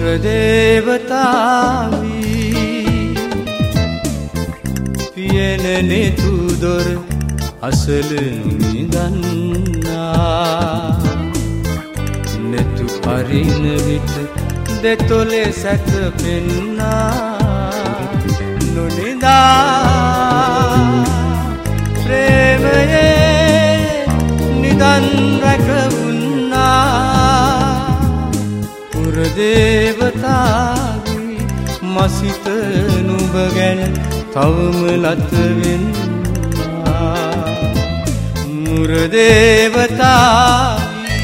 මුරදේවතාවී පියනනෙ තුදොර අසල නොනිදන්නා නෙතු පරින විට දෙතොලේ සැතපෙන්නා නොනිදා ප්‍රේමයේ නිදන් රැකවුන්නා මුරදේවතාවී මසිත නුඹ ගැන තවම ලතවෙන්නා මුරදේවතාවී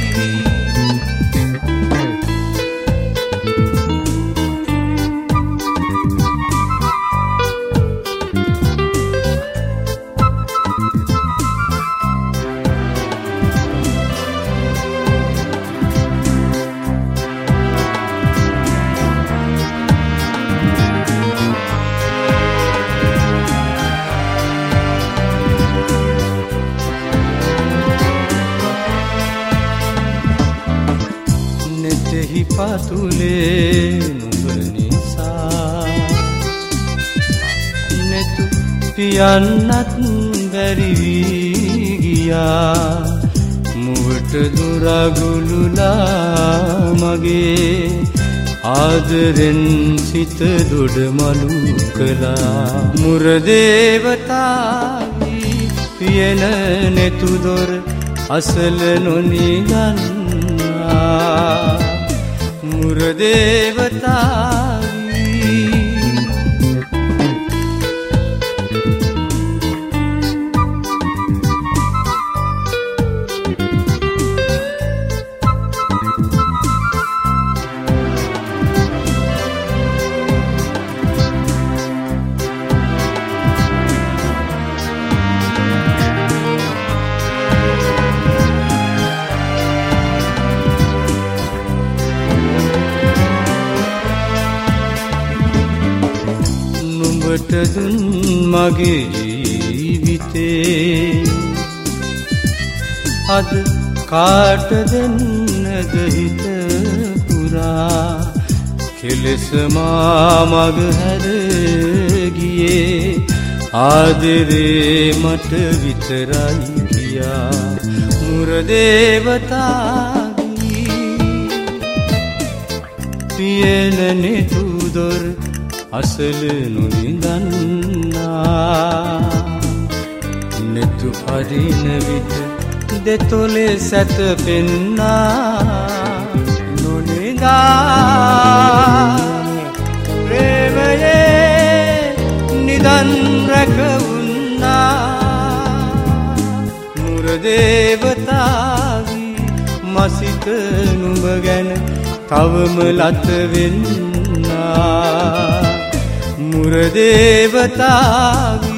නෙතෙහි පතුලේ නුඹ නිසා නෙතු පියන්නත් බැරි වී ගියා මුවට දුරගුළුලා මගේ ආදරෙන් සිත දොඩමලු කළා මුරදේවතාවී පියන නෙතු දොර අසල නොනිදන්නා මුරදේවතාවී නුඹට දුන් මගේ ජීවිතේ අද කාට දෙන්නද හිත පුරා කෙලෙස මා මග හැර ගියේ ආදරේ මට විතරයි කියා මුරදේවතාවී පියනනෙ තුදොර අසල නොනිදන්නා නෙතු පරින විට දෙතොලේ සැතපෙන්නා නොනිදා ප්‍රේමයේ නිදන් රැකවුන්නා මුරදේවතාවී මසිත නුඹ ගැන තවම ලතවෙන්නා මුරදේවතාවී